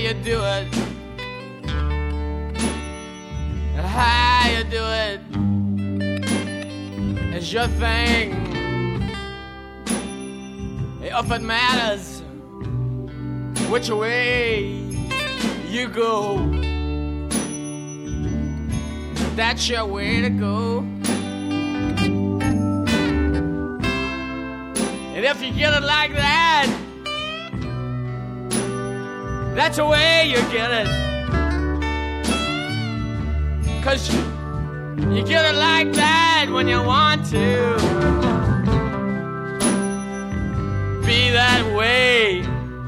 you do it, and how you do it is your thing. If it matters which way you go, that's your way to go. And if you get it like that, that's the way you get it. 'Cause you get it like that when you want to be that way.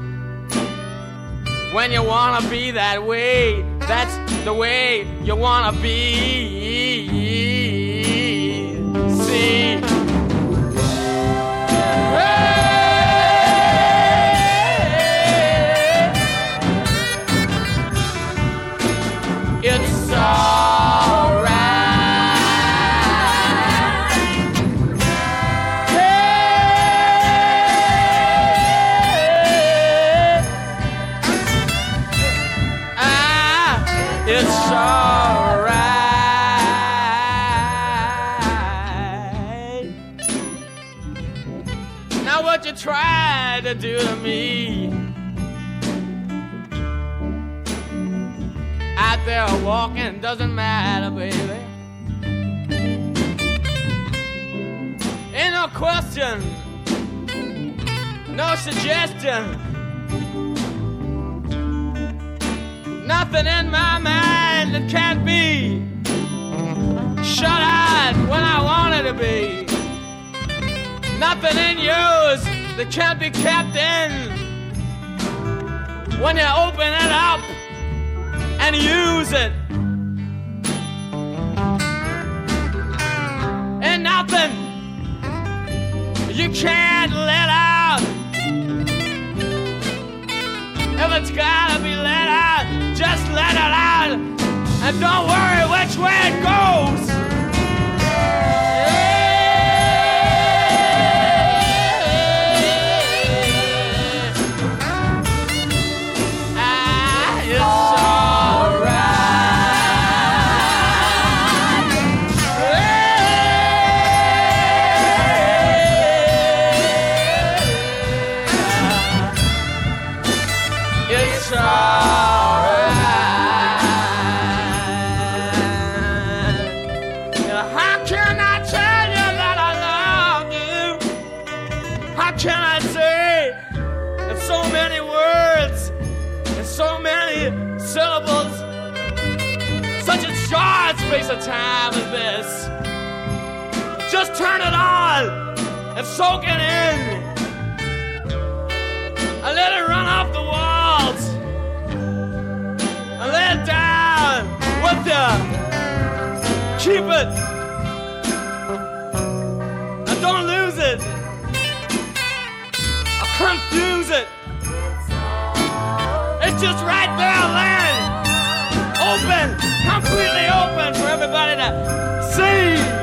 When you wanna be that way, that's the way you wanna be. See? It's alright. It's alright. Now what you try to do to me, out there walking doesn't matter, baby. Ain't no question, no suggestion, nothing in my mind that can't be shut out when I want it to be. Nothing in yours that can't be kept in when you open it up and use it. And nothing you can't let out. If it's gotta be let out, just let it out. And don't worry which way it goes. Syllables, such a short space of time as this. Just turn it on and soak it in, and let it run off the walls, and lay it down with you. Keep it, and don't lose it, or confuse it. It's just right there, land, open, completely open for everybody to see.